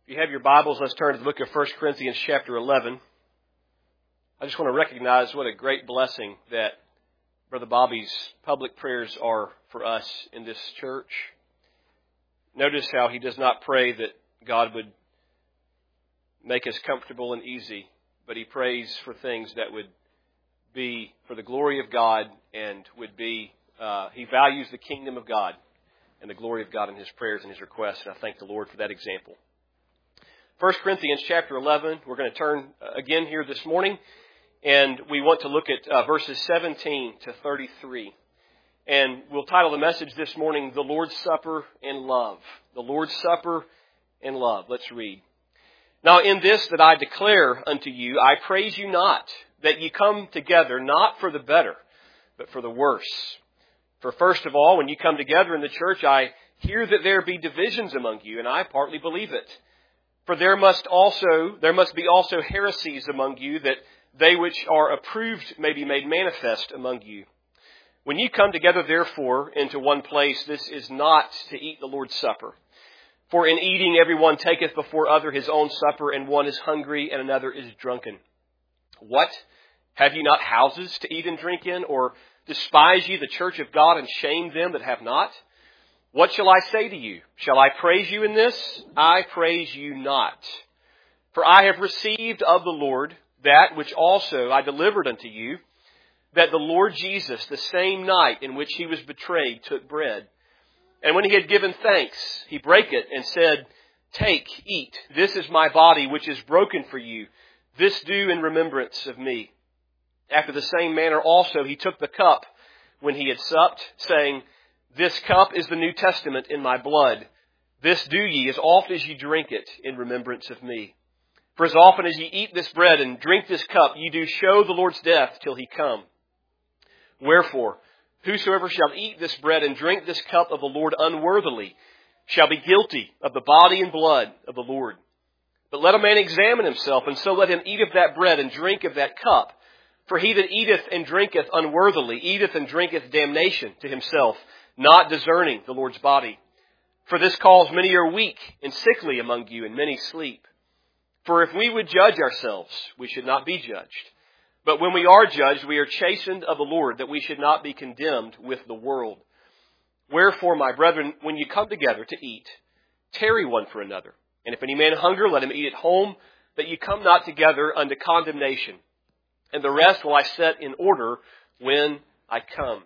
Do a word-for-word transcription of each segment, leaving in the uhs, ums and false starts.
If you have your Bibles, let's turn to the book of First Corinthians chapter eleven. I just want to recognize what a great blessing that Brother Bobby's public prayers are for us in this church. Notice how he does not pray that God would make us comfortable and easy, but he prays for things that would be for the glory of God and would be, uh, he values the kingdom of God and the glory of God in his prayers and his requests, and I thank the Lord for that example. First Corinthians chapter eleven, we're going to turn again here this morning, and we want to look at uh, verses seventeen to thirty-three. And we'll title the message this morning, The Lord's Supper and Love. The Lord's Supper and Love. Let's read. Now in this that I declare unto you, I praise you not, that ye come together, not for the better, but for the worse. For first of all, when you come together in the church, I hear that there be divisions among you, and I partly believe it. For there must also, there must be also heresies among you, that they which are approved may be made manifest among you. When you come together, therefore, into one place, this is not to eat the Lord's Supper. For in eating, everyone taketh before other his own supper, and one is hungry, and another is drunken. What? Have ye not houses to eat and drink in? Or despise ye the church of God, and shame them that have not? What shall I say to you? Shall I praise you in this? I praise you not. For I have received of the Lord that which also I delivered unto you, that the Lord Jesus, the same night in which he was betrayed, took bread. And when he had given thanks, he brake it and said, Take, eat, this is my body which is broken for you. This do in remembrance of me. After the same manner also he took the cup when he had supped, saying, This cup is the New Testament in my blood. This do ye as oft as ye drink it in remembrance of me. For as often as ye eat this bread and drink this cup, ye do show the Lord's death till he come. Wherefore, whosoever shall eat this bread and drink this cup of the Lord unworthily shall be guilty of the body and blood of the Lord. But let a man examine himself, and so let him eat of that bread and drink of that cup. For he that eateth and drinketh unworthily eateth and drinketh damnation to himself, not discerning the Lord's body. For this cause many are weak and sickly among you, and many sleep. For if we would judge ourselves, we should not be judged. But when we are judged, we are chastened of the Lord, that we should not be condemned with the world. Wherefore, my brethren, when you come together to eat, tarry one for another. And if any man hunger, let him eat at home, that ye come not together unto condemnation. And the rest will I set in order when I come.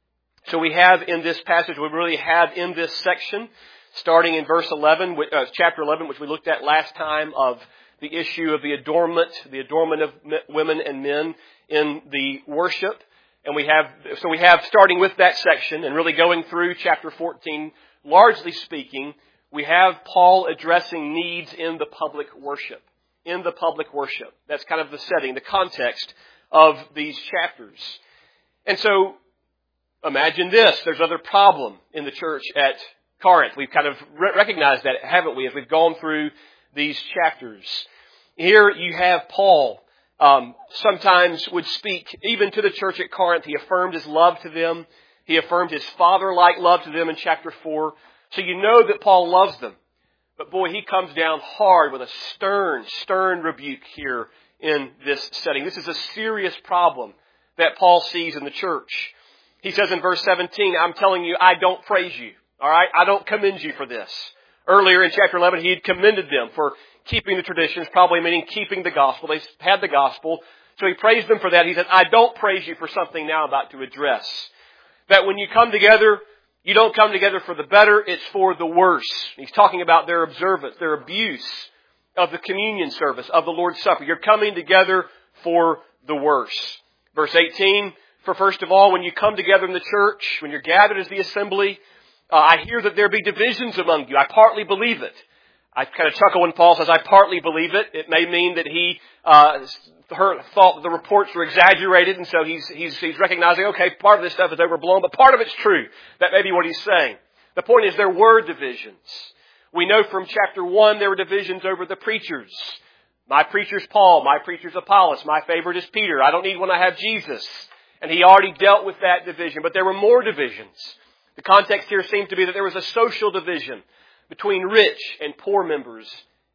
So we have in this passage, we really have in this section, starting in verse eleven, uh, chapter eleven, which we looked at last time, of the issue of the adornment, the adornment of women and men in the worship. And we have, so we have, starting with that section and really going through chapter fourteen, largely speaking, we have Paul addressing needs in the public worship. In the public worship. That's kind of the setting, the context of these chapters. And so, imagine this. There's another problem in the church at Corinth. We've kind of re- recognized that, haven't we, as we've gone through these chapters. Here you have Paul um, sometimes would speak even to the church at Corinth. He affirmed his love to them. He affirmed his father-like love to them in chapter four. So you know that Paul loves them. But boy, he comes down hard with a stern, stern rebuke here in this setting. This is a serious problem that Paul sees in the church. He says in verse seventeen, I'm telling you, I don't praise you. All right? I don't commend you for this. Earlier in chapter eleven, he had commended them for keeping the traditions, probably meaning keeping the gospel. They had the gospel. So he praised them for that. He said, I don't praise you for something now I'm about to address. That when you come together, you don't come together for the better, it's for the worse. He's talking about their observance, their abuse of the communion service, of the Lord's Supper. You're coming together for the worse. Verse eighteen, for first of all, when you come together in the church, when you're gathered as the assembly, uh, I hear that there be divisions among you. I partly believe it. I kind of chuckle when Paul says, I partly believe it. It may mean that he uh, heard, thought that the reports were exaggerated, and so he's, he's, he's recognizing, okay, part of this stuff is overblown, but part of it's true. That may be what he's saying. The point is there were divisions. We know from chapter one there were divisions over the preachers. My preacher's Paul, my preacher's Apollos, my favorite is Peter. I don't need one, I have Jesus. And he already dealt with that division, but there were more divisions. The context here seems to be that there was a social division between rich and poor members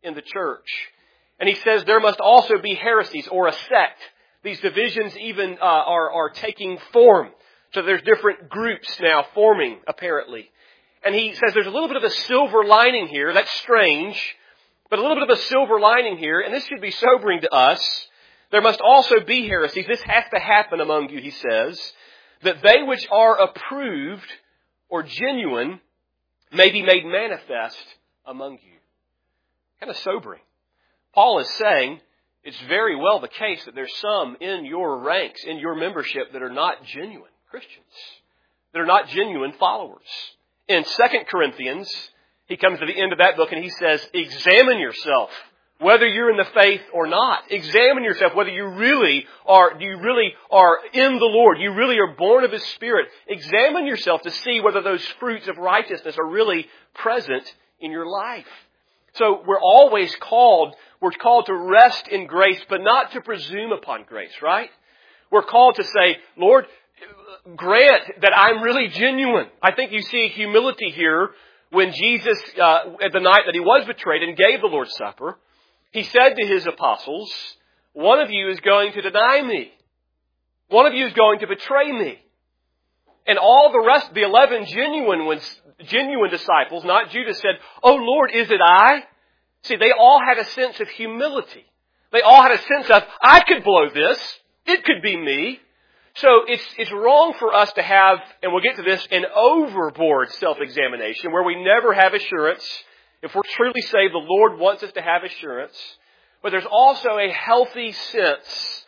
in the church. And he says there must also be heresies or a sect. These divisions even uh, are, are taking form. So there's different groups now forming, apparently. And he says there's a little bit of a silver lining here. That's strange. But a little bit of a silver lining here. And this should be sobering to us. There must also be heresies. This has to happen among you, he says. That they which are approved or genuine may be made manifest among you. Kind of sobering. Paul is saying it's very well the case that there's some in your ranks, in your membership, that are not genuine Christians. That are not genuine followers. In Second Corinthians, he comes to the end of that book and he says, examine yourself, whether you're in the faith or not. Examine yourself whether you really are, you really are in the Lord. You really are born of His Spirit. Examine yourself to see whether those fruits of righteousness are really present in your life. So we're always called, we're called to rest in grace, but not to presume upon grace, right? We're called to say, Lord, grant that I'm really genuine. I think you see humility here when Jesus, uh, at the night that He was betrayed and gave the Lord's Supper, He said to His apostles, one of you is going to deny me. One of you is going to betray me. And all the rest, the eleven genuine ones, genuine disciples, not Judas, said, oh Lord, is it I? See, they all had a sense of humility. They all had a sense of, I could blow this. It could be me. So it's, it's wrong for us to have, and we'll get to this, an overboard self-examination where we never have assurance. If we're truly saved, the Lord wants us to have assurance. But there's also a healthy sense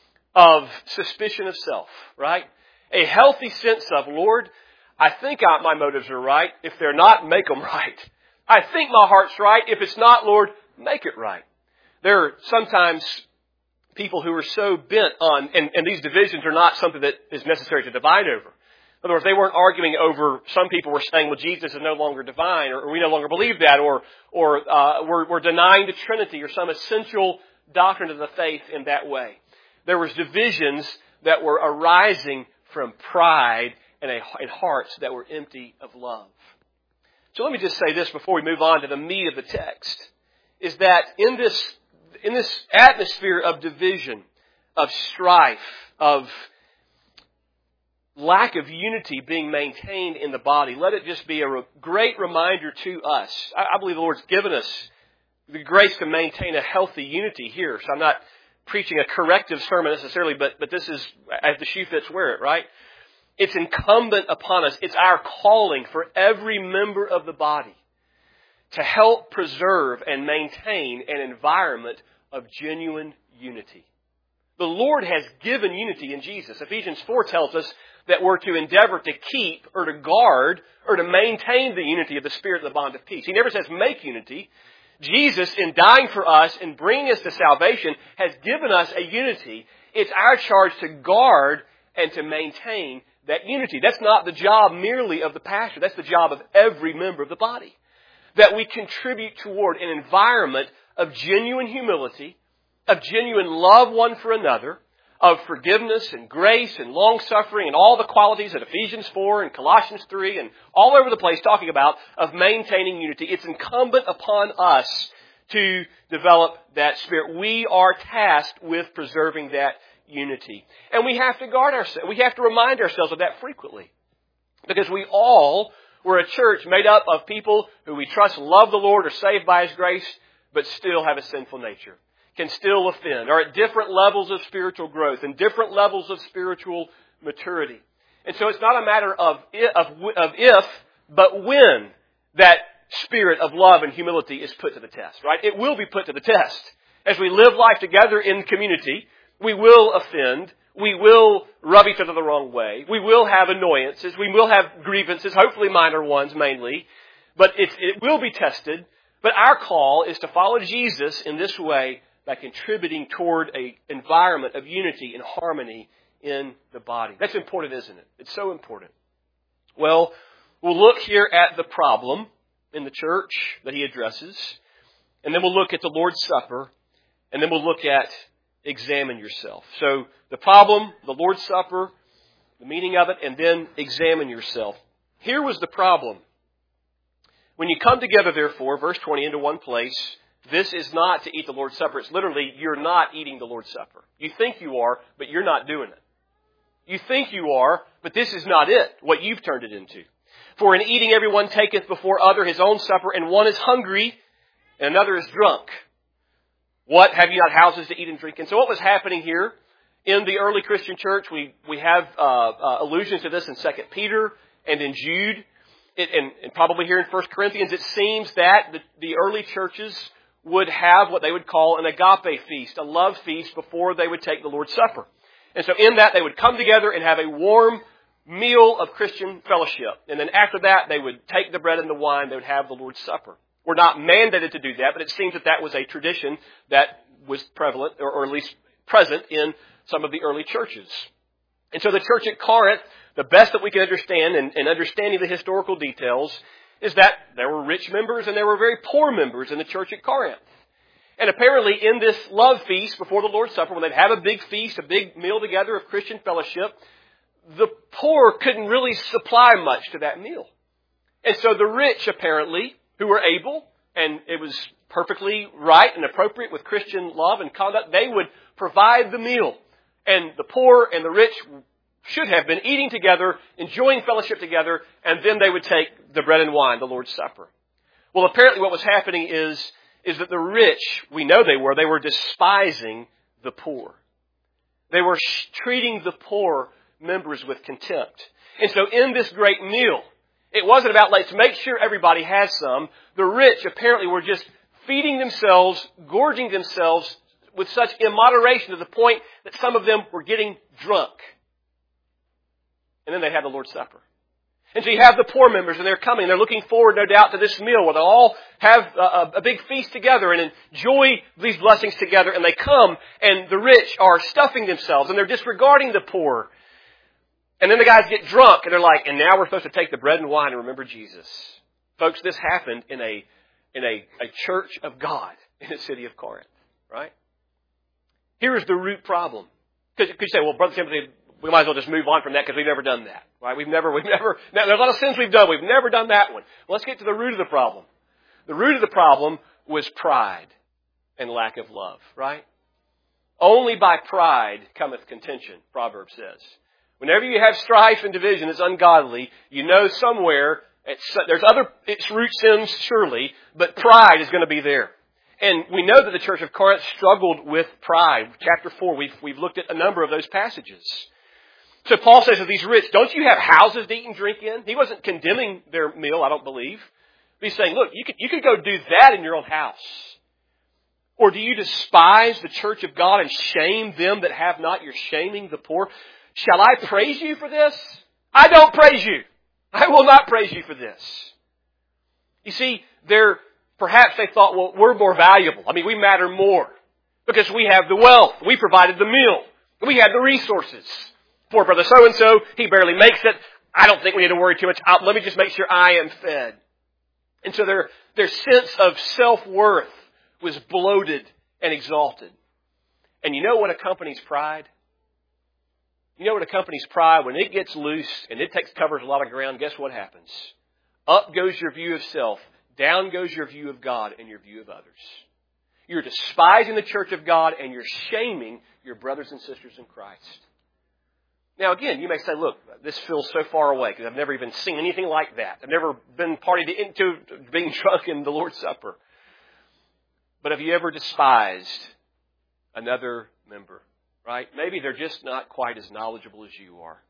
of suspicion of self, right? A healthy sense of, Lord, I think I, my motives are right. If they're not, make them right. I think my heart's right. If it's not, Lord, make it right. There are sometimes people who are so bent on, and, and these divisions are not something that is necessary to divide over. In other words, they weren't arguing over, some people were saying, well, Jesus is no longer divine, or, or we no longer believe that, or, or uh, we're, we're denying the Trinity, or some essential doctrine of the faith in that way. There was divisions that were arising from pride and, a, and hearts that were empty of love. So let me just say this before we move on to the meat of the text, is that in this, in this atmosphere of division, of strife, of lack of unity being maintained in the body, let it just be a re- great reminder to us. I, I believe the Lord's given us the grace to maintain a healthy unity here. So I'm not preaching a corrective sermon necessarily, but, but this is, as the shoe fits, wear it, right? It's incumbent upon us. It's our calling for every member of the body to help preserve and maintain an environment of genuine unity. The Lord has given unity in Jesus. Ephesians four tells us that we're to endeavor to keep or to guard or to maintain the unity of the Spirit in the bond of peace. He never says make unity. Jesus, in dying for us and bringing us to salvation, has given us a unity. It's our charge to guard and to maintain that unity. That's not the job merely of the pastor. That's the job of every member of the body. That we contribute toward an environment of genuine humility, of genuine love one for another, of forgiveness and grace and long-suffering and all the qualities that Ephesians four and Colossians three and all over the place talking about of maintaining unity. It's incumbent upon us to develop that spirit. We are tasked with preserving that unity. And we have to guard ourselves. We have to remind ourselves of that frequently. Because we all were a church made up of people who we trust love the Lord, are saved by His grace, but still have a sinful nature. Can still offend, are at different levels of spiritual growth and different levels of spiritual maturity. And so it's not a matter of if, of, of if, but when that spirit of love and humility is put to the test, right? It will be put to the test. As we live life together in community, we will offend, we will rub each other the wrong way, we will have annoyances, we will have grievances, hopefully minor ones mainly, but it, it will be tested. But our call is to follow Jesus in this way, by contributing toward an environment of unity and harmony in the body. That's important, isn't it? It's so important. Well, we'll look here at the problem in the church that he addresses, and then we'll look at the Lord's Supper, and then we'll look at examine yourself. So the problem, the Lord's Supper, the meaning of it, and then examine yourself. Here was the problem. When you come together, therefore, verse twenty, into one place, This is not to eat the Lord's Supper. It's literally, you're not eating the Lord's Supper. You think you are, but you're not doing it. You think you are, but this is not it, what you've turned it into. For in eating everyone taketh before other his own supper, and one is hungry, and another is drunk. What, have you not houses to eat and drink in? So what was happening here in the early Christian church? We we have uh, uh, allusions to this in Second Peter and in Jude, it, and, and probably here in First Corinthians. It seems that the, the early churches would have what they would call an agape feast, a love feast, before they would take the Lord's Supper. And so in that, they would come together and have a warm meal of Christian fellowship. And then after that, they would take the bread and the wine. They would have the Lord's Supper. We're not mandated to do that, but it seems that that was a tradition that was prevalent, or, or at least present in some of the early churches. And so the church at Corinth, the best that we can understand in, in understanding the historical details, is that there were rich members and there were very poor members in the church at Corinth. And apparently in this love feast before the Lord's Supper, when they'd have a big feast, a big meal together of Christian fellowship, the poor couldn't really supply much to that meal. And so the rich, apparently, who were able, and it was perfectly right and appropriate with Christian love and conduct, they would provide the meal. And the poor and the rich should have been eating together, enjoying fellowship together, and then they would take the bread and wine, the Lord's Supper. Well, apparently what was happening is is that the rich, we know they were, they were despising the poor. They were treating the poor members with contempt. And so in this great meal, it wasn't about, let's make sure everybody has some. The rich apparently were just feeding themselves, gorging themselves with such immoderation to the point that some of them were getting drunk. And then they had the Lord's Supper. And so you have the poor members, and they're coming. They're looking forward, no doubt, to this meal where they'll all have a, a big feast together and enjoy these blessings together. And they come, and the rich are stuffing themselves, and they're disregarding the poor. And then the guys get drunk, and they're like, and now we're supposed to take the bread and wine and remember Jesus. Folks, this happened in a in a, a church of God in the city of Corinth, right? Here is the root problem. Because you say, well, Brother Timothy, we might as well just move on from that because we've never done that, right? We've never, we've never, now, there's a lot of sins we've done. We've never done that one. Well, let's get to the root of the problem. The root of the problem was pride and lack of love, right? Only by pride cometh contention, Proverbs says. Whenever you have strife and division that's ungodly, you know somewhere, it's, there's other, its root sins surely, but pride is going to be there. And we know that the church of Corinth struggled with pride. Chapter four, we've, we've looked at a number of those passages. So Paul says to these rich, don't you have houses to eat and drink in? He wasn't condemning their meal, I don't believe. But he's saying, look, you could, you could go do that in your own house. Or do you despise the church of God and shame them that have not? You're shaming the poor. Shall I praise you for this? I don't praise you. I will not praise you for this. You see, they're, perhaps they thought, well, we're more valuable. I mean, we matter more because we have the wealth. We provided the meal. We had the resources. Poor brother so-and-so, he barely makes it. I don't think we need to worry too much. I'll, let me just make sure I am fed. And so their, their sense of self-worth was bloated and exalted. And you know what accompanies pride? You know what accompanies pride? When it gets loose and it takes covers a lot of ground, guess what happens? Up goes your view of self. Down goes your view of God and your view of others. You're despising the church of God and you're shaming your brothers and sisters in Christ. Now again, you may say, look, this feels so far away because I've never even seen anything like that. I've never been party to, into being drunk in the Lord's Supper. But have you ever despised another member? Right? Maybe they're just not quite as knowledgeable as you are.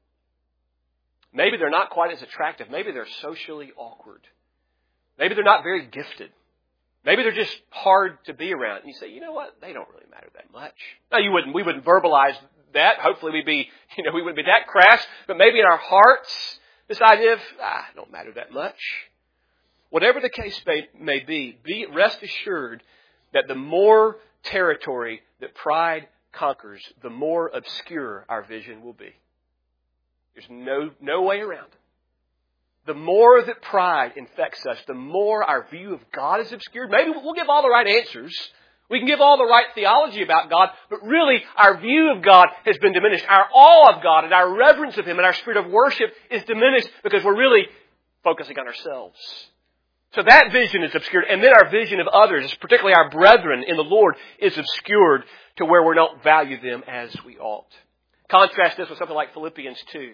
Maybe they're not quite as attractive. Maybe they're socially awkward. Maybe they're not very gifted. Maybe they're just hard to be around. And you say, you know what? They don't really matter that much. No, you wouldn't. We wouldn't verbalize that. Hopefully we'd be, you know, we wouldn't be that crass. But maybe in our hearts, this idea of, ah, don't matter that much. Whatever the case may, may be, be, rest assured that the more territory that pride conquers, the more obscure our vision will be. There's no, no way around it. The more that pride infects us, the more our view of God is obscured. Maybe we'll give all the right answers. We can give all the right theology about God, but really our view of God has been diminished. Our awe of God and our reverence of Him and our spirit of worship is diminished because we're really focusing on ourselves. So that vision is obscured. And then our vision of others, particularly our brethren in the Lord, is obscured to where we don't value them as we ought. Contrast this with something like Philippians two.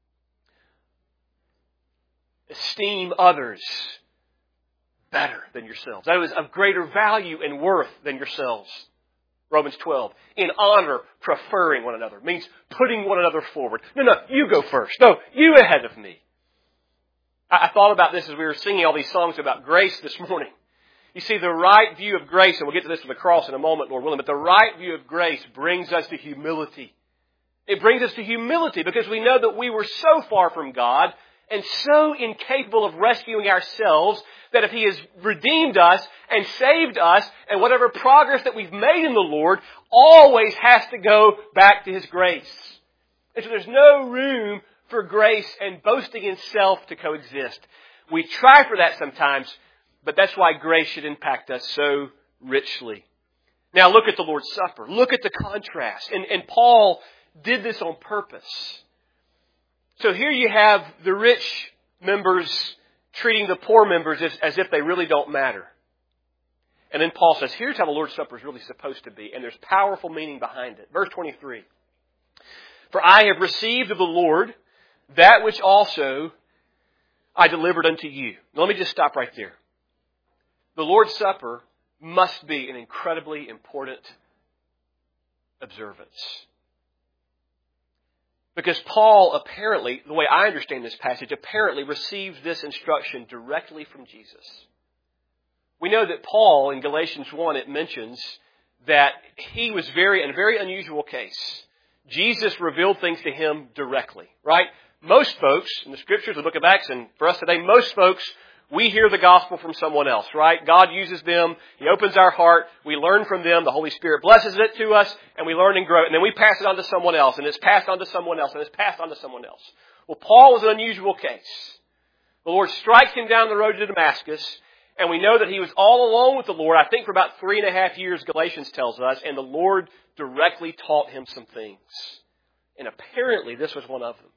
Esteem others better than yourselves. That is of greater value and worth than yourselves. Romans twelve. In honor, preferring one another. Means putting one another forward. No, no, you go first. No, you ahead of me. I, I thought about this as we were singing all these songs about grace this morning. You see, the right view of grace, and we'll get to this with the cross in a moment, Lord willing, but the right view of grace brings us to humility. It brings us to humility because we know that we were so far from God and so incapable of rescuing ourselves that if He has redeemed us and saved us, and whatever progress that we've made in the Lord always has to go back to His grace. And so there's no room for grace and boasting in self to coexist. We try for that sometimes, but that's why grace should impact us so richly. Now look at the Lord's Supper. Look at the contrast. And, and Paul did this on purpose. So here you have the rich members treating the poor members as, as if they really don't matter. And then Paul says, here's how the Lord's Supper is really supposed to be. And there's powerful meaning behind it. Verse twenty-three. For I have received of the Lord that which also I delivered unto you. Now, let me just stop right there. The Lord's Supper must be an incredibly important observance. Because Paul apparently, the way I understand this passage, apparently received this instruction directly from Jesus. We know that Paul, in Galatians one, it mentions that he was very, in a very unusual case. Jesus revealed things to him directly, right? Most folks, in the Scriptures, the book of Acts, and for us today, most folks, we hear the gospel from someone else, right? God uses them. He opens our heart. We learn from them. The Holy Spirit blesses it to us, and we learn and grow. And then we pass it on to someone else, and it's passed on to someone else, and it's passed on to someone else. Well, Paul was an unusual case. The Lord strikes him down the road to Damascus, and we know that he was all alone with the Lord, I think for about three and a half years, Galatians tells us, and the Lord directly taught him some things. And apparently this was one of them.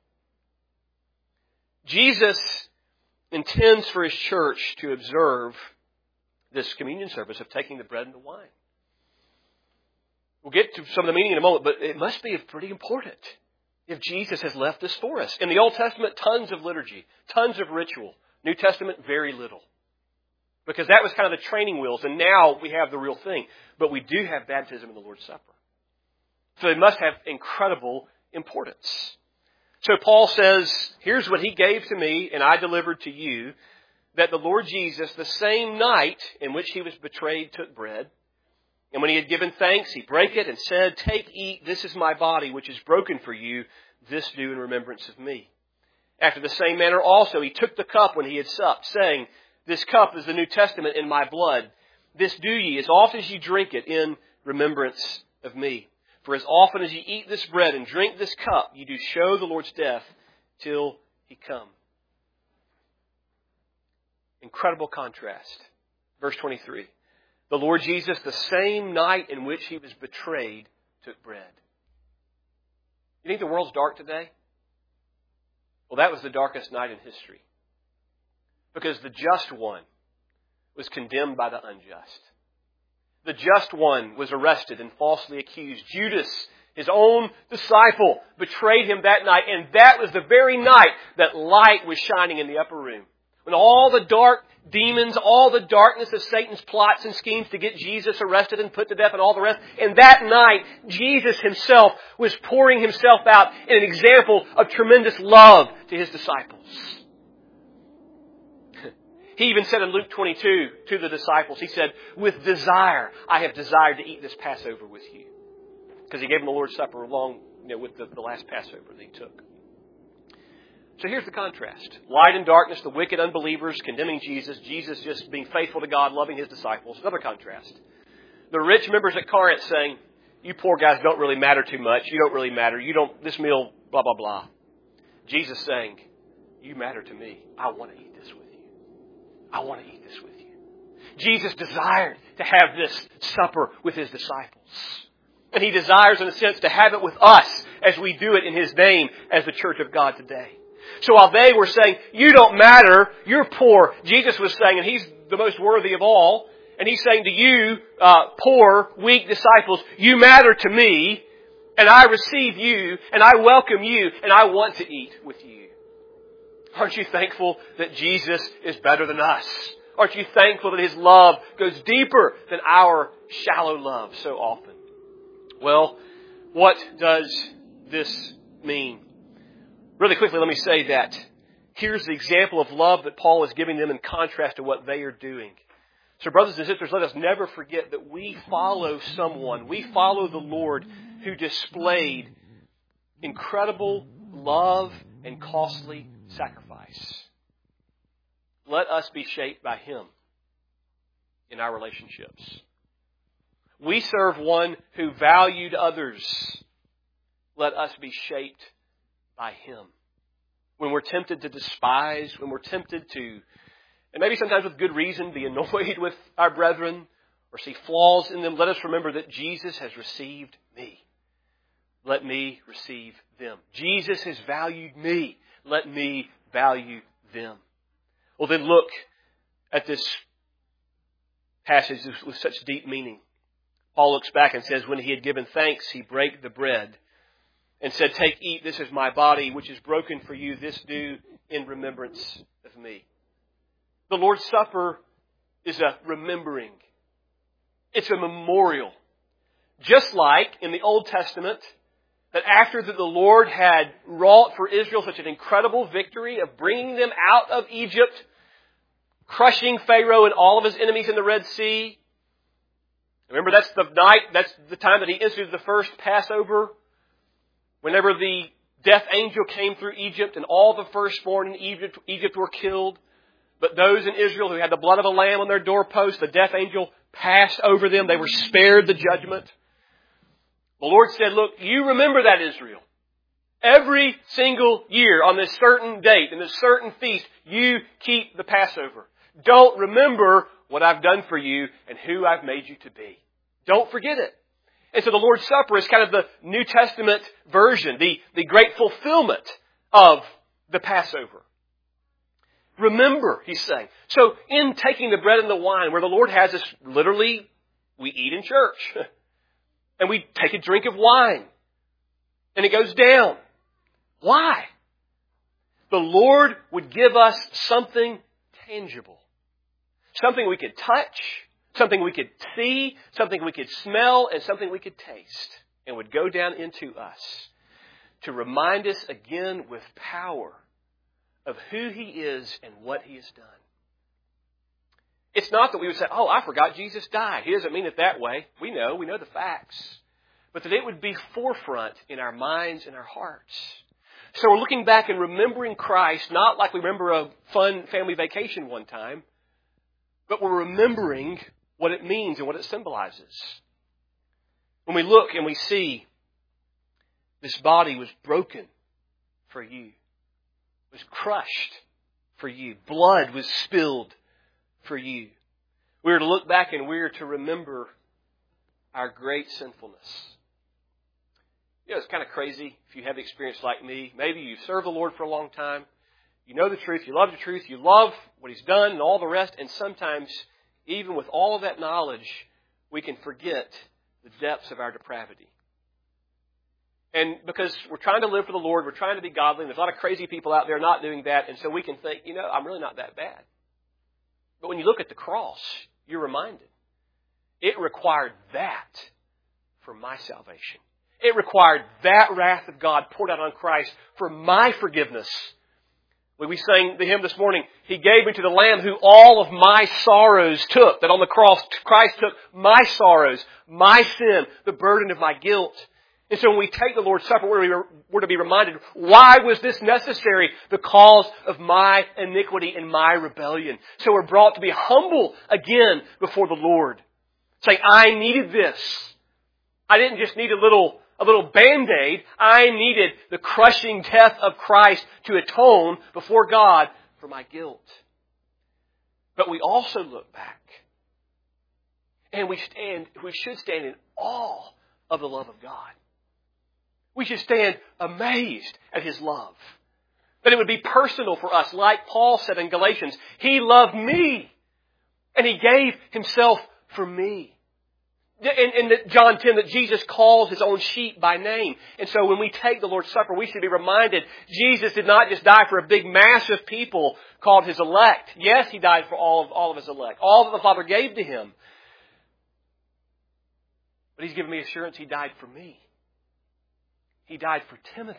Jesus intends for His church to observe this communion service of taking the bread and the wine. We'll get to some of the meaning in a moment, but it must be pretty important if Jesus has left this for us. In the Old Testament, tons of liturgy, tons of ritual. New Testament, very little. Because that was kind of the training wheels, and now we have the real thing. But we do have baptism in the Lord's Supper. So it must have incredible importance. So Paul says, here's what He gave to me and I delivered to you, that the Lord Jesus, the same night in which He was betrayed, took bread. And when He had given thanks, He brake it and said, take, eat, this is my body, which is broken for you. This do in remembrance of me. After the same manner also, He took the cup when He had supped, saying, this cup is the New Testament in my blood. This do ye as often as ye drink it in remembrance of me. For as often as ye eat this bread and drink this cup, ye do show the Lord's death till He come. Incredible contrast. Verse twenty-three. The Lord Jesus, the same night in which He was betrayed, took bread. You think the world's dark today? Well, that was the darkest night in history. Because the just one was condemned by the unjust. The just one was arrested and falsely accused. Judas, His own disciple, betrayed Him that night. And that was the very night that light was shining in the upper room. When all the dark demons, all the darkness of Satan's plots and schemes to get Jesus arrested and put to death and all the rest. And that night, Jesus Himself was pouring Himself out in an example of tremendous love to His disciples. He even said in Luke twenty-two to the disciples, He said, with desire, I have desired to eat this Passover with you. Because He gave them the Lord's Supper along you know, with the, the last Passover that He took. So here's the contrast. Light and darkness, the wicked unbelievers condemning Jesus. Jesus just being faithful to God, loving His disciples. Another contrast. The rich members at Corinth saying, you poor guys don't really matter too much. You don't really matter. You don't, this meal, blah, blah, blah. Jesus saying, you matter to me. I want to eat this with you. I want to eat this with you. Jesus desired to have this supper with His disciples. And He desires, in a sense, to have it with us as we do it in His name as the church of God today. So while they were saying, you don't matter, you're poor, Jesus was saying, and He's the most worthy of all, and He's saying to you, uh, poor, weak disciples, you matter to me, and I receive you, and I welcome you, and I want to eat with you. Aren't you thankful that Jesus is better than us? Aren't you thankful that His love goes deeper than our shallow love so often? Well, what does this mean? Really quickly, let me say that here's the example of love that Paul is giving them in contrast to what they are doing. So brothers and sisters, let us never forget that we follow someone. We follow the Lord who displayed incredible love and costly sacrifice. Let us be shaped by Him in our relationships. We serve one who valued others. Let us be shaped by Him. When we're tempted to despise, when we're tempted to, and maybe sometimes with good reason, be annoyed with our brethren or see flaws in them, let us remember that Jesus has received me. Let me receive them. Jesus has valued me. Let me value them. Well, then look at this passage with such deep meaning. Paul looks back and says, when he had given thanks, he brake the bread and said, take, eat, this is my body, which is broken for you. This do in remembrance of me. The Lord's Supper is a remembering. It's a memorial. Just like in the Old Testament, that after that the Lord had wrought for Israel such an incredible victory of bringing them out of Egypt, crushing Pharaoh and all of his enemies in the Red Sea. Remember, that's the night, that's the time that He instituted the first Passover. Whenever the death angel came through Egypt and all the firstborn in Egypt, Egypt were killed. But those in Israel who had the blood of a lamb on their doorpost, the death angel passed over them. They were spared the judgment. The Lord said, look, you remember that, Israel. Every single year on this certain date, in this certain feast, you keep the Passover. Don't remember what I've done for you and who I've made you to be. Don't forget it. And so the Lord's Supper is kind of the New Testament version, the, the great fulfillment of the Passover. Remember, He's saying. So in taking the bread and the wine, where the Lord has us, literally, we eat in church. And we take a drink of wine. And it goes down. Why? The Lord would give us something tangible. Something we could touch, something we could see, something we could smell, and something we could taste. And would go down into us to remind us again with power of who He is and what He has done. It's not that we would say, oh, I forgot Jesus died. He doesn't mean it that way. We know, we know the facts. But that it would be forefront in our minds and our hearts. So we're looking back and remembering Christ, not like we remember a fun family vacation one time, but we're remembering what it means and what it symbolizes. When we look and we see this body was broken for you, was crushed for you, blood was spilled for you. We are to look back and we are to remember our great sinfulness. You know, it's kind of crazy if you have experience like me. Maybe you serve the Lord for a long time. You know the truth. You love the truth. You love what He's done and all the rest. And sometimes, even with all of that knowledge, we can forget the depths of our depravity. And because we're trying to live for the Lord, we're trying to be godly, and there's a lot of crazy people out there not doing that. And so we can think, you know, I'm really not that bad. But when you look at the cross, you're reminded. It required that for my salvation. It required that wrath of God poured out on Christ for my forgiveness. When we sang the hymn this morning, He gave me to the Lamb who all of my sorrows took. That on the cross, Christ took my sorrows, my sin, the burden of my guilt. And so when we take the Lord's Supper, we're to be reminded, why was this necessary? Because of my iniquity and my rebellion. So we're brought to be humble again before the Lord. Saying, I needed this. I didn't just need a little, a little Band-Aid. I needed the crushing death of Christ to atone before God for my guilt. But we also look back. And we stand, we should stand in awe of the love of God. We should stand amazed at His love. That it would be personal for us, like Paul said in Galatians. He loved me, and He gave Himself for me. In, in John ten, that Jesus calls His own sheep by name. And so when we take the Lord's Supper, we should be reminded Jesus did not just die for a big mass of people called His elect. Yes, He died for all of, all of His elect, all that the Father gave to Him. But He's given me assurance He died for me. He died for Timothy.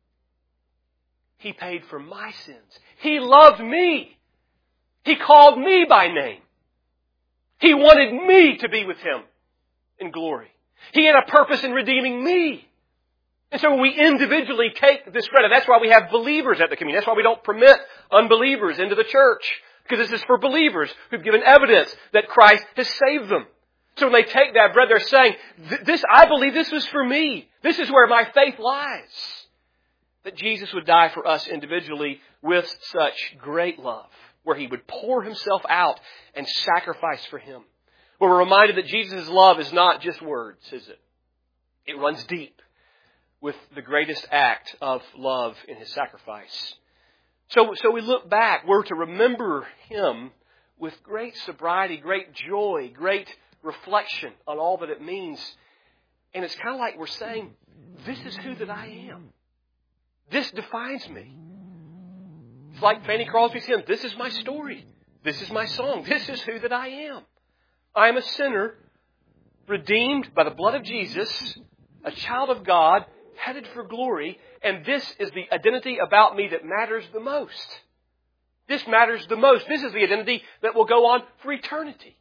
He paid for my sins. He loved me. He called me by name. He wanted me to be with Him in glory. He had a purpose in redeeming me. And so when we individually take this bread, and that's why we have believers at the communion. That's why we don't permit unbelievers into the church. Because this is for believers who've given evidence that Christ has saved them. So when they take that bread, they're saying, "This, I believe this was for me. This is where my faith lies." That Jesus would die for us individually with such great love, where He would pour Himself out and sacrifice for Him. Well, we're reminded that Jesus' love is not just words, is it? It runs deep with the greatest act of love in His sacrifice. So, so we look back. We're to remember Him with great sobriety, great joy, great reflection on all that it means. And it's kind of like we're saying, this is who that I am. This defines me. It's like Fanny Crosby's hymn, "This is my story. This is my song. This is who that I am. I am a sinner, redeemed by the blood of Jesus, a child of God, headed for glory, and this is the identity about me that matters the most. This matters the most. This is the identity that will go on for eternity.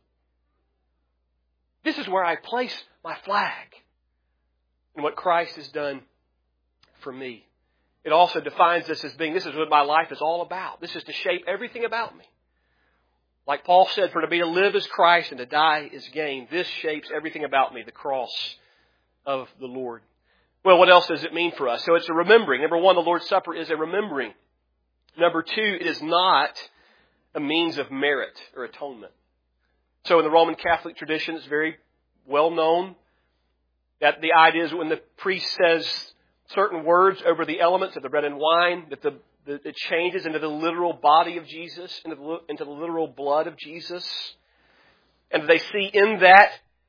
This is where I place my flag in what Christ has done for me." It also defines this as being, this is what my life is all about. This is to shape everything about me. Like Paul said, "For to be to live is Christ and to die is gain." This shapes everything about me, the cross of the Lord. Well, what else does it mean for us? So it's a remembering. Number one, the Lord's Supper is a remembering. Number two, it is not a means of merit or atonement. So in the Roman Catholic tradition, it's very well known that the idea is when the priest says certain words over the elements of the bread and wine, that the, the it changes into the literal body of Jesus, into the, into the literal blood of Jesus. And they see in that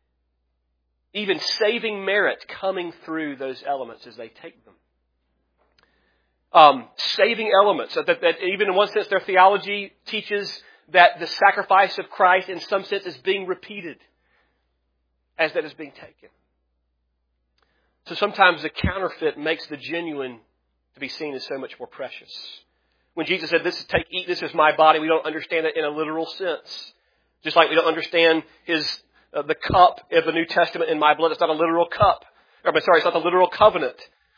even saving merit coming through those elements as they take them. Um, saving elements. That, that even in one sense their theology teaches that the sacrifice of Christ in some sense is being repeated as that is being taken. So sometimes the counterfeit makes the genuine to be seen as so much more precious. When Jesus said, "This is take, eat, this is my body," we don't understand it in a literal sense. Just like we don't understand His uh, the cup of the New Testament in my blood. It's not a literal cup. Or, I'm sorry, it's not the literal covenant.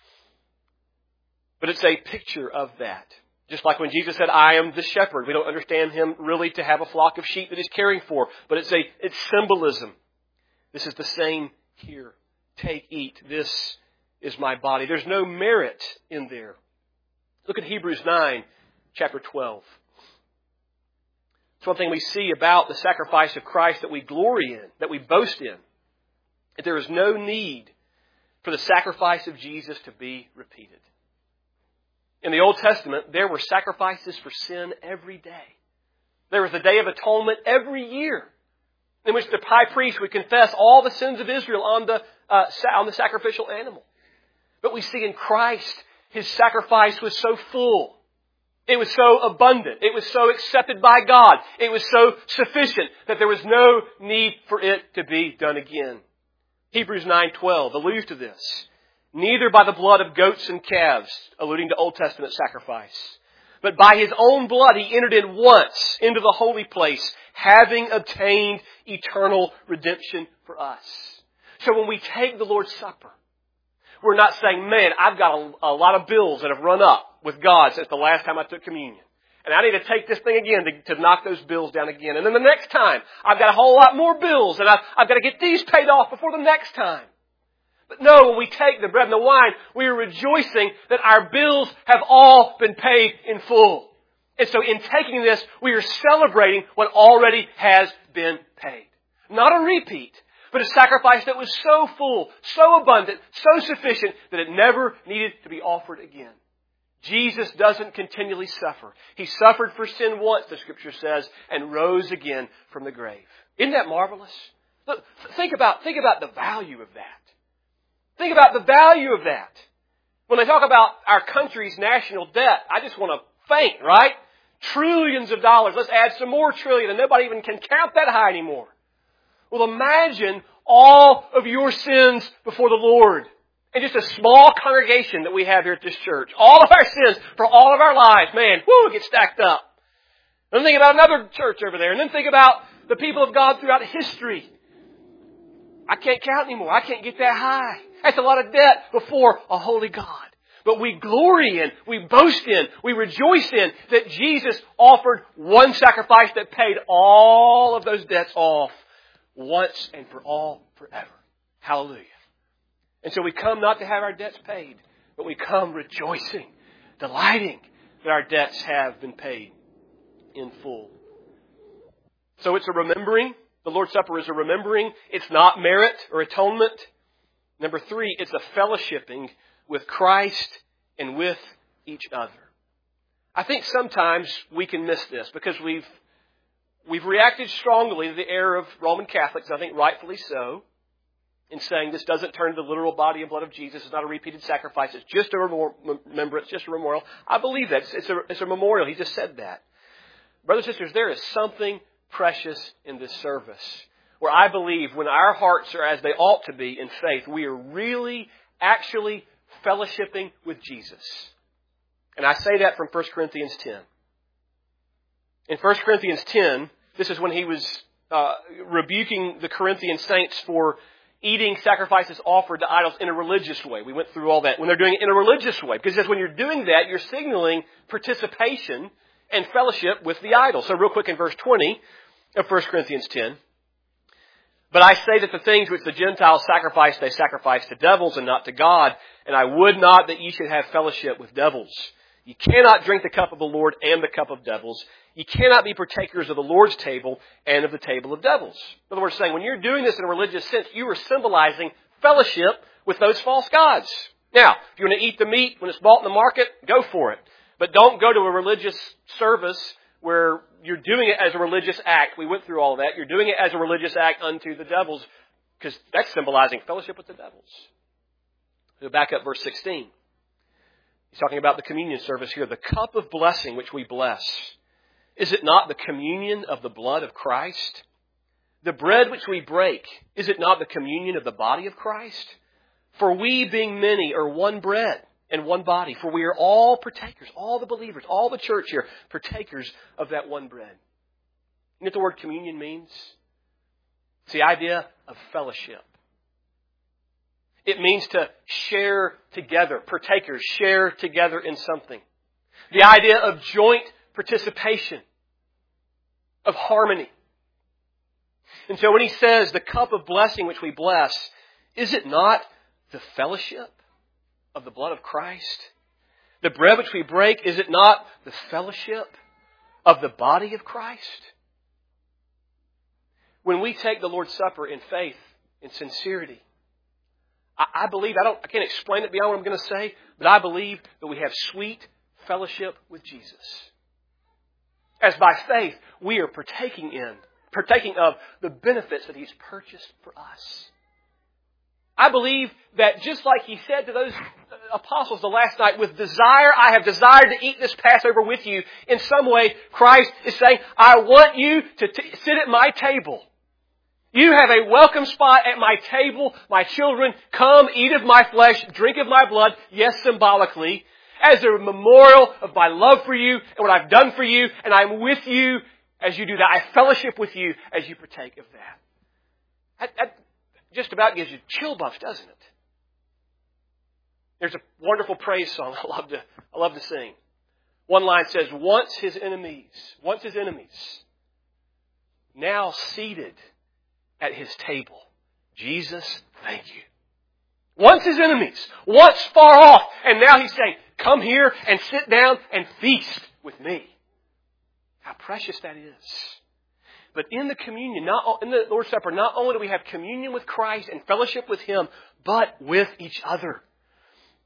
But it's a picture of that. Just like when Jesus said, "I am the shepherd," we don't understand Him really to have a flock of sheep that He's caring for. But it's a it's symbolism. This is the same here. Take, eat. This is my body. There's no merit in there. Look at Hebrews nine, chapter twelve. It's one thing we see about the sacrifice of Christ that we glory in, that we boast in. That there is no need for the sacrifice of Jesus to be repeated. In the Old Testament, there were sacrifices for sin every day. There was the Day of Atonement every year, in which the high priest would confess all the sins of Israel on the uh, on the sacrificial animal. But we see in Christ, His sacrifice was so full. It was so abundant. It was so accepted by God. It was so sufficient that there was no need for it to be done again. Hebrews nine twelve alludes to this. "Neither by the blood of goats and calves," alluding to Old Testament sacrifice, "but by His own blood He entered in once into the holy place, having obtained eternal redemption for us." So when we take the Lord's Supper, we're not saying, "Man, I've got a, a lot of bills that have run up with God since the last time I took communion. And I need to take this thing again to, to knock those bills down again. And then the next time, I've got a whole lot more bills, and I've, I've got to get these paid off before the next time." But no, when we take the bread and the wine, we are rejoicing that our bills have all been paid in full. And so in taking this, we are celebrating what already has been paid. Not a repeat, but a sacrifice that was so full, so abundant, so sufficient that it never needed to be offered again. Jesus doesn't continually suffer. He suffered for sin once, the Scripture says, and rose again from the grave. Isn't that marvelous? Look, think about, think about the value of that. Think about the value of that. When they talk about our country's national debt, I just want to faint, right? Trillions of dollars. Let's add some more trillion, and nobody even can count that high anymore. Well, imagine all of your sins before the Lord. And just a small congregation that we have here at this church. All of our sins for all of our lives. Man, whoo, it gets stacked up. And then think about another church over there. And then think about the people of God throughout history. I can't count anymore. I can't get that high. That's a lot of debt before a holy God. But we glory in, we boast in, we rejoice in that Jesus offered one sacrifice that paid all of those debts off once and for all forever. Hallelujah. And so we come not to have our debts paid, but we come rejoicing, delighting that our debts have been paid in full. So it's a remembering. The Lord's Supper is a remembering. It's not merit or atonement. Number three, it's a fellowshipping with Christ and with each other. I think sometimes we can miss this because we've we've reacted strongly to the error of Roman Catholics, I think rightfully so, in saying this doesn't turn to the literal body and blood of Jesus. It's not a repeated sacrifice. It's just a remembrance, just a memorial. I believe that. It's a, it's a memorial. He just said that. Brothers and sisters, there is something precious in this service where I believe when our hearts are as they ought to be in faith, we are really actually fellowshipping with Jesus. And I say that from First Corinthians ten. In First Corinthians ten, this is when he was uh, rebuking the Corinthian saints for eating sacrifices offered to idols in a religious way. We went through all that. When they're doing it in a religious way. Because it says when you're doing that, you're signaling participation and fellowship with the idol. So real quick in verse twenty of First Corinthians ten. But I say that the things which the Gentiles sacrifice, they sacrifice to devils and not to God. And I would not that ye should have fellowship with devils. You cannot drink the cup of the Lord and the cup of devils. You cannot be partakers of the Lord's table and of the table of devils. In other words, saying when you're doing this in a religious sense, you are symbolizing fellowship with those false gods. Now, if you want to eat the meat when it's bought in the market, go for it. But don't go to a religious service where you're doing it as a religious act. We went through all that. You're doing it as a religious act unto the devils because that's symbolizing fellowship with the devils. Go back up verse sixteen. He's talking about the communion service here. The cup of blessing which we bless. Is it not the communion of the blood of Christ? The bread which we break. Is it not the communion of the body of Christ? For we being many are one bread and one body. For we are all partakers, all the believers, all the church here, partakers of that one bread. You know what the word communion means? It's the idea of fellowship. It means to share together. Partakers share together in something. The idea of joint participation. Of harmony. And so when he says the cup of blessing which we bless, is it not the fellowship of the blood of Christ? The bread which we break, is it not the fellowship of the body of Christ? When we take the Lord's Supper in faith, in sincerity, I believe, I don't, I can't explain it beyond what I'm going to say, but I believe that we have sweet fellowship with Jesus. As by faith, we are partaking in, partaking of the benefits that He's purchased for us. I believe that just like He said to those apostles the last night, with desire, I have desired to eat this Passover with you. In some way, Christ is saying, I want you to t- sit at my table. You have a welcome spot at my table. My children, come, eat of my flesh, drink of my blood. Yes, symbolically. As a memorial of my love for you and what I've done for you. And I'm with you as you do that. I fellowship with you as you partake of that. That, that just about gives you chill bumps, doesn't it? There's a wonderful praise song I love to, I love to sing. One line says, once his enemies, once his enemies, now seated at his table. Jesus, thank you. Once his enemies, once far off, and now he's saying, come here and sit down and feast with me. How precious that is. But in the communion, not in the Lord's Supper, not only do we have communion with Christ and fellowship with Him, but with each other.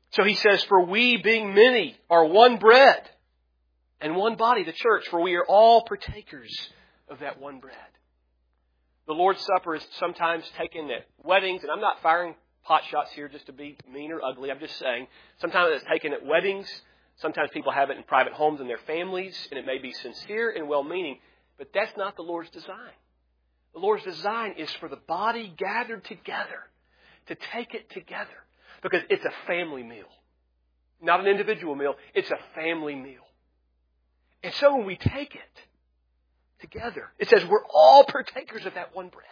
So he says, for we being many are one bread and one body, the church, for we are all partakers of that one bread. The Lord's Supper is sometimes taken at weddings, and I'm not firing pot shots here just to be mean or ugly. I'm just saying, sometimes it's taken at weddings. Sometimes people have it in private homes and their families, and it may be sincere and well-meaning, but that's not the Lord's design. The Lord's design is for the body gathered together to take it together because it's a family meal. Not an individual meal. It's a family meal. And so when we take it together, it says we're all partakers of that one bread.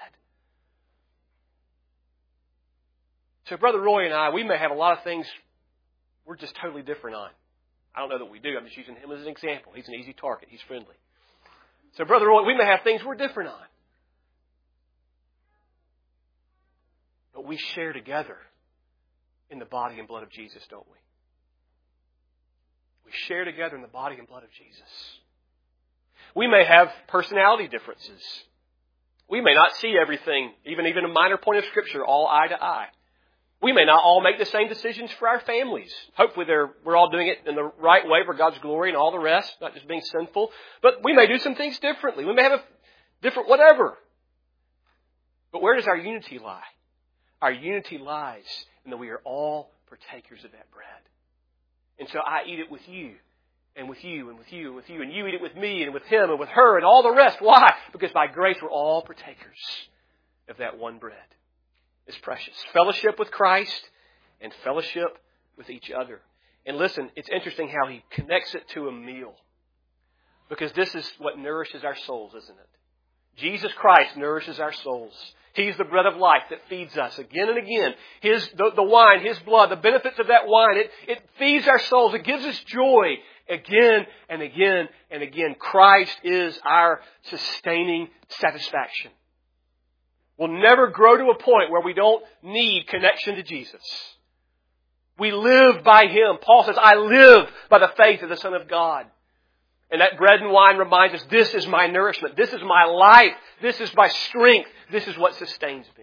So Brother Roy and I, we may have a lot of things we're just totally different on. I don't know that we do. I'm just using him as an example. He's an easy target. He's friendly. So Brother Roy, we may have things we're different on. But we share together in the body and blood of Jesus, don't we? We share together in the body and blood of Jesus. We may have personality differences. We may not see everything, even, even a minor point of Scripture, all eye to eye. We may not all make the same decisions for our families. Hopefully they're, we're all doing it in the right way for God's glory and all the rest, not just being sinful. But we may do some things differently. We may have a different whatever. But where does our unity lie? Our unity lies in that we are all partakers of that bread. And so I eat it with you, and with you, and with you, and with you, and you eat it with me, and with him, and with her, and all the rest. Why? Because by grace we're all partakers of that one bread. It's precious. Fellowship with Christ and fellowship with each other. And listen, it's interesting how he connects it to a meal. Because this is what nourishes our souls, isn't it? Jesus Christ nourishes our souls. He's the bread of life that feeds us again and again. His, the, the wine, His blood, the benefits of that wine, it, it feeds our souls. It gives us joy again and again and again. Christ is our sustaining satisfaction. We'll never grow to a point where we don't need connection to Jesus. We live by Him. Paul says, I live by the faith of the Son of God. And that bread and wine reminds us, this is my nourishment. This is my life. This is my strength. This is what sustains me.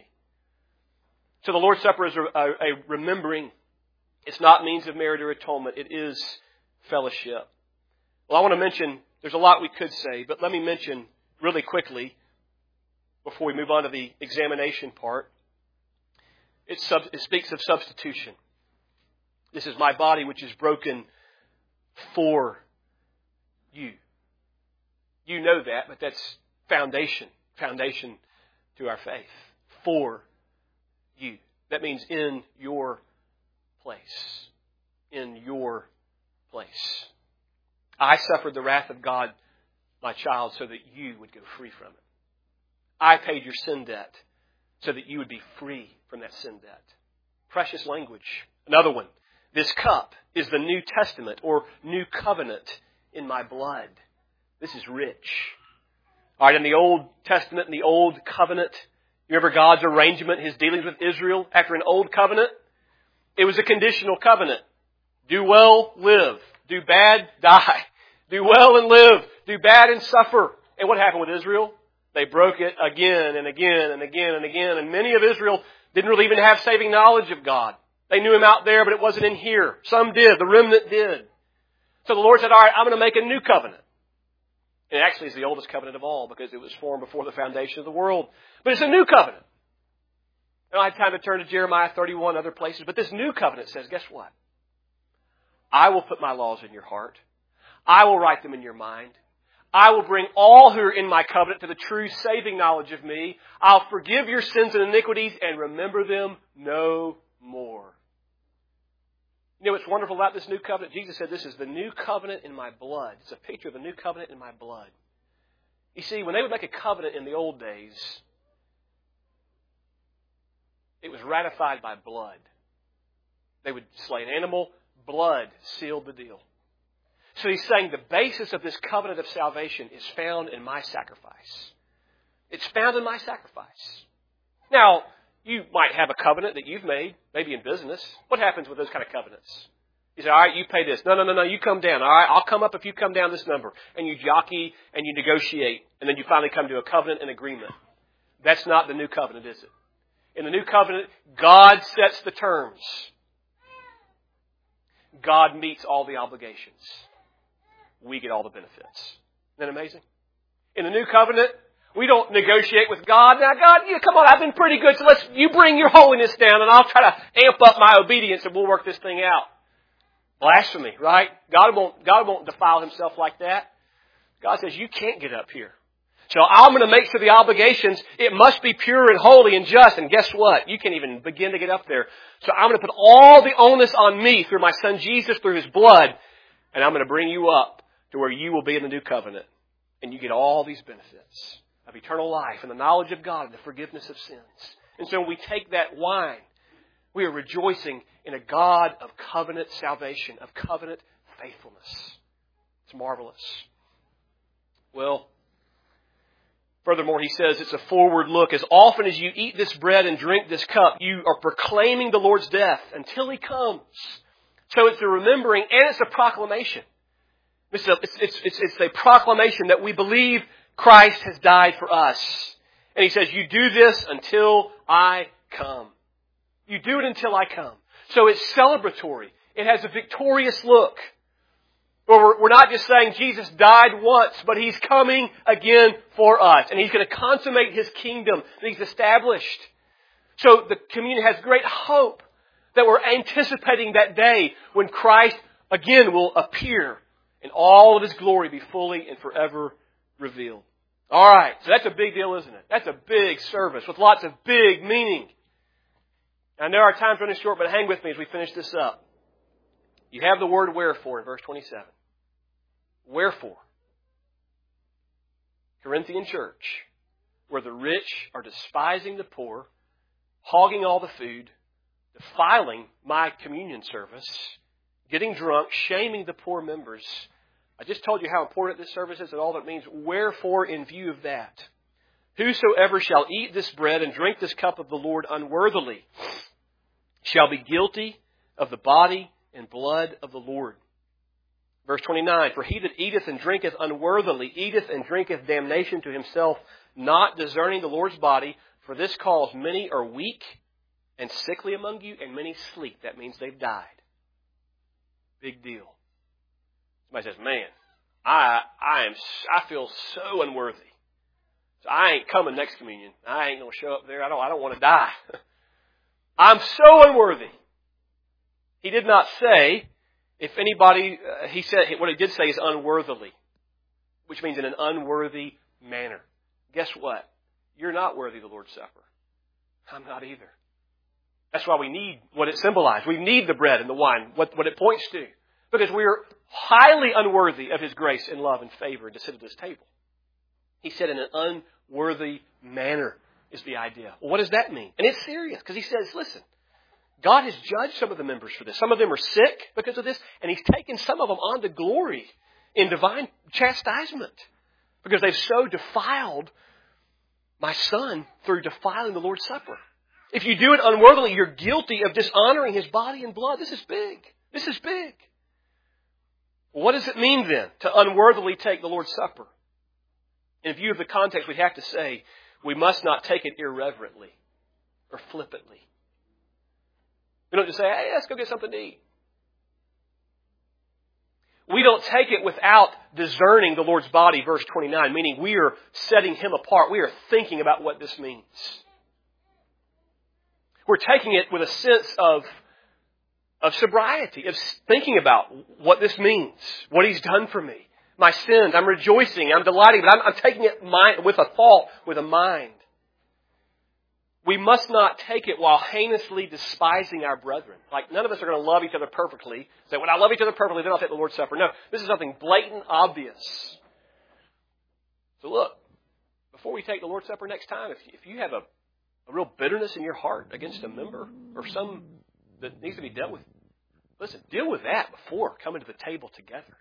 So the Lord's Supper is a, a, a remembering. It's not means of merit or atonement. It is fellowship. Well, I want to mention, there's a lot we could say, but let me mention really quickly, before we move on to the examination part, it, sub, it speaks of substitution. This is my body which is broken for you. You know that, but that's foundation. Foundation to our faith. For you. That means in your place. In your place. I suffered the wrath of God, my child, so that you would go free from it. I paid your sin debt so that you would be free from that sin debt. Precious language. Another one. This cup is the New Testament or New Covenant in my blood. This is rich. All right, in the Old Testament, in the Old Covenant, you remember God's arrangement, His dealings with Israel after an Old Covenant? It was a conditional covenant. Do well, live. Do bad, die. Do well and live. Do bad and suffer. And what happened with Israel? They broke it again and again and again and again. And many of Israel didn't really even have saving knowledge of God. They knew Him out there, but it wasn't in here. Some did. The remnant did. So the Lord said, all right, I'm going to make a new covenant. And it actually is the oldest covenant of all because it was formed before the foundation of the world. But it's a new covenant. I don't have time to turn to Jeremiah thirty-one, other places. But this new covenant says, guess what? I will put my laws in your heart. I will write them in your mind. I will bring all who are in my covenant to the true saving knowledge of me. I'll forgive your sins and iniquities and remember them no more. You know what's wonderful about this new covenant? Jesus said, this is the new covenant in my blood. It's a picture of the new covenant in my blood. You see, when they would make a covenant in the old days, it was ratified by blood. They would slay an animal. Blood sealed the deal. So he's saying the basis of this covenant of salvation is found in my sacrifice. It's found in my sacrifice. Now, you might have a covenant that you've made, maybe in business. What happens with those kind of covenants? You say, all right, you pay this. No, no, no, no, you come down. All right, I'll come up if you come down this number. And you jockey and you negotiate. And then you finally come to a covenant and agreement. That's not the new covenant, is it? In the new covenant, God sets the terms. God meets all the obligations. We get all the benefits. Isn't that amazing? In the new covenant, we don't negotiate with God. Now, God, you come on, I've been pretty good, so let's you bring your holiness down, and I'll try to amp up my obedience, and we'll work this thing out. Blasphemy, right? God won't, God won't defile Himself like that. God says, you can't get up here. So I'm going to make sure the obligations, it must be pure and holy and just. And guess what? You can't even begin to get up there. So I'm going to put all the onus on me through my Son Jesus, through His blood. And I'm going to bring you up to where you will be in the new covenant. And you get all these benefits of eternal life and the knowledge of God and the forgiveness of sins. And so when we take that wine, we are rejoicing in a God of covenant salvation, of covenant faithfulness. It's marvelous. Well, furthermore, he says it's a forward look. As often as you eat this bread and drink this cup, you are proclaiming the Lord's death until He comes. So it's a remembering and it's a proclamation. It's a, it's, it's, it's, it's a proclamation that we believe Christ has died for us. And he says, you do this until I come. You do it until I come. So it's celebratory. It has a victorious look. We're, we're not just saying Jesus died once, but He's coming again for us. And He's going to consummate His kingdom that He's established. So the communion has great hope that we're anticipating that day when Christ again will appear and all of His glory be fully and forever revealed. All right, so that's a big deal, isn't it? That's a big service with lots of big meaning. I know our time's running short, but hang with me as we finish this up. You have the word wherefore in verse twenty-seven. Wherefore, Corinthian church, where the rich are despising the poor, hogging all the food, defiling my communion service, getting drunk, shaming the poor members. I just told you how important this service is and all that it means. Wherefore, in view of that, whosoever shall eat this bread and drink this cup of the Lord unworthily shall be guilty of the body and blood of the Lord. Verse twenty-nine, for he that eateth and drinketh unworthily eateth and drinketh damnation to himself, not discerning the Lord's body. For this cause many are weak and sickly among you, and many sleep. That means they've died. Big deal. Somebody says, man, I I am I feel so unworthy. So I ain't coming next communion. I ain't going to show up there. I don't I don't want to die. I'm so unworthy. He did not say, if anybody, uh, he said, what he did say is unworthily, which means in an unworthy manner. Guess what? You're not worthy of the Lord's Supper. I'm not either. That's why we need what it symbolized. We need the bread and the wine, what, what it points to. Because we are highly unworthy of His grace and love and favor to sit at this table. He said in an unworthy manner is the idea. Well, what does that mean? And it's serious because he says, listen, God has judged some of the members for this. Some of them are sick because of this, and He's taken some of them on to glory in divine chastisement because they've so defiled my Son through defiling the Lord's Supper. If you do it unworthily, you're guilty of dishonoring His body and blood. This is big. This is big. What does it mean then to unworthily take the Lord's Supper? In view of the context, we have to say we must not take it irreverently or flippantly. We don't just say, hey, let's go get something to eat. We don't take it without discerning the Lord's body, verse twenty-nine, meaning we are setting Him apart. We are thinking about what this means. We're taking it with a sense of, of sobriety, of thinking about what this means, what He's done for me, my sins. I'm rejoicing, I'm delighting, but I'm, I'm taking it mind, with a thought, with a mind. We must not take it while heinously despising our brethren. Like, none of us are going to love each other perfectly. Say, when I love each other perfectly, then I'll take the Lord's Supper. No, this is something blatant, obvious. So look, before we take the Lord's Supper next time, if, if you have a, a real bitterness in your heart against a member or some that needs to be dealt with, listen, deal with that before coming to the table together.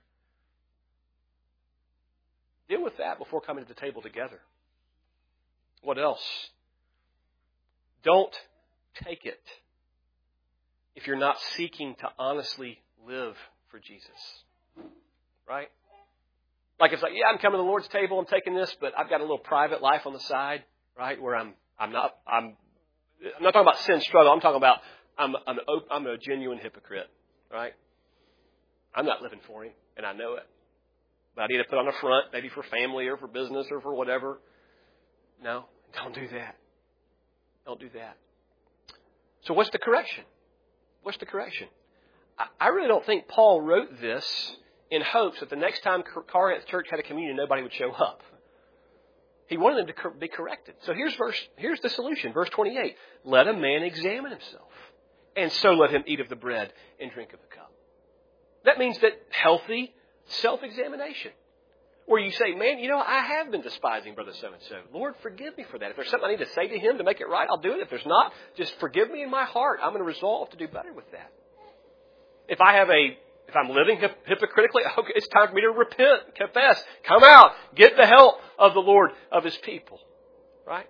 Deal with that before coming to the table together. What else? Don't take it if you're not seeking to honestly live for Jesus. Right? Like it's like, yeah, I'm coming to the Lord's table, I'm taking this, but I've got a little private life on the side, right? Where I'm I'm not I'm I'm not talking about sin struggle, I'm talking about I'm I'm I'm a genuine hypocrite, right? I'm not living for Him, and I know it. But I need to put on a front, maybe for family or for business or for whatever. No, don't do that. Don't do that. So what's the correction? What's the correction? I, I really don't think Paul wrote this in hopes that the next time Corinth Church had a communion, nobody would show up. He wanted them to be corrected. So here's verse. Here's the solution. Verse twenty-eight. Let a man examine himself, and so let him eat of the bread and drink of the cup. That means that healthy self-examination. Where you say, man, you know, I have been despising brother so-and-so. Lord, forgive me for that. If there's something I need to say to him to make it right, I'll do it. If there's not, just forgive me in my heart. I'm going to resolve to do better with that. If I have a, if I'm living hypocritically, okay, it's time for me to repent, confess, come out, get the help of the Lord, of His people. Right?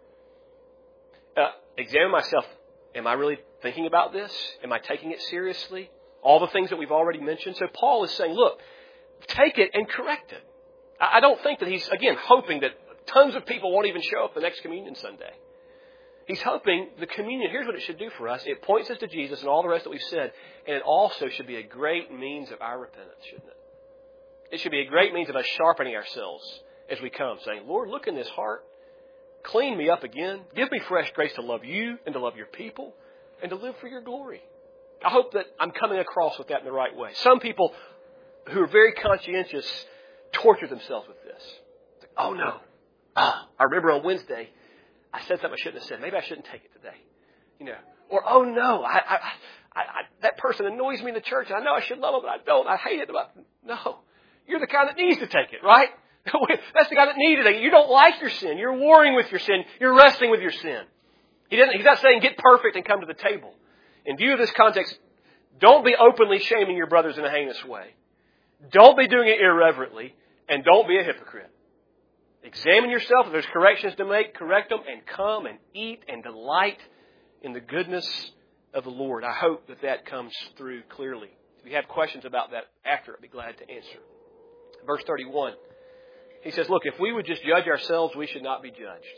Uh, examine myself. Am I really thinking about this? Am I taking it seriously? All the things that we've already mentioned. So Paul is saying, look, take it and correct it. I don't think that he's, again, hoping that tons of people won't even show up the next communion Sunday. He's hoping the communion, here's what it should do for us. It points us to Jesus and all the rest that we've said. And it also should be a great means of our repentance, shouldn't it? It should be a great means of us sharpening ourselves as we come, saying, Lord, look in this heart. Clean me up again. Give me fresh grace to love you and to love your people and to live for your glory. I hope that I'm coming across with that in the right way. Some people who are very conscientious torture themselves with this. Like, oh no. Ah, I remember on Wednesday, I said something I shouldn't have said. Maybe I shouldn't take it today. You know. Or, oh no, I, I, I, I, that person annoys me in the church. I know I should love them, but I don't. I hate it. But no. You're the kind that needs to take it, right? That's the guy that needed it. You don't like your sin. You're warring with your sin. You're wrestling with your sin. He doesn't, he's not saying get perfect and come to the table. In view of this context, don't be openly shaming your brothers in a heinous way. Don't be doing it irreverently. And don't be a hypocrite. Examine yourself. If there's corrections to make, correct them and come and eat and delight in the goodness of the Lord. I hope that that comes through clearly. If you have questions about that after, I'd be glad to answer. Verse thirty-one. He says, look, if we would just judge ourselves, we should not be judged.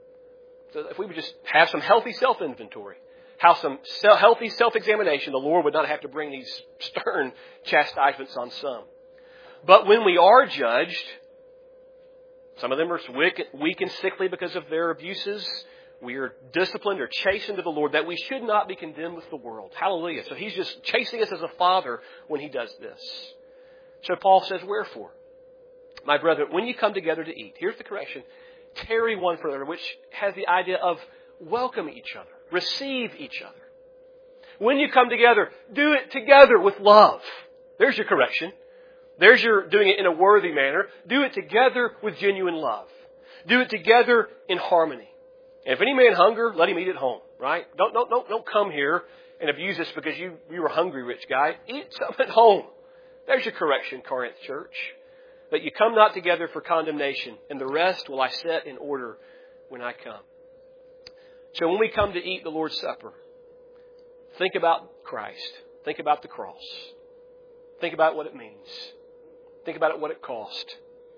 So if we would just have some healthy self-inventory, have some healthy self-examination, the Lord would not have to bring these stern chastisements on some. But when we are judged, some of them are weak and sickly because of their abuses. We are disciplined or chastened to the Lord, that we should not be condemned with the world. Hallelujah. So He's just chasing us as a father when He does this. So Paul says, wherefore, my brethren, when you come together to eat, here's the correction, tarry one for another, which has the idea of welcome each other, receive each other. When you come together, do it together with love. There's your correction. There's your doing it in a worthy manner. Do it together with genuine love. Do it together in harmony. And if any man hunger, let him eat at home, right? Don't, don't, don't, don't come here and abuse us because you, you were hungry, rich guy. Eat something at home. There's your correction, Corinth Church. That you come not together for condemnation, and the rest will I set in order when I come. So when we come to eat the Lord's Supper, think about Christ. Think about the cross. Think about what it means. Think about it, what it cost.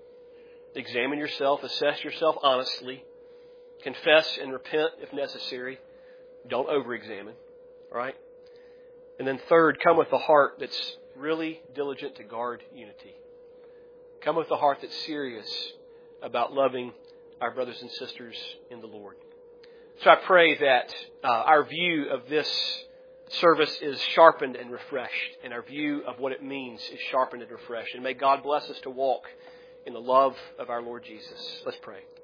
Examine yourself, assess yourself honestly. Confess and repent if necessary. Don't over-examine. All right? And then third, come with a heart that's really diligent to guard unity. Come with a heart that's serious about loving our brothers and sisters in the Lord. So I pray that uh, our view of this service is sharpened and refreshed, and our view of what it means is sharpened and refreshed. And may God bless us to walk in the love of our Lord Jesus. Let's pray.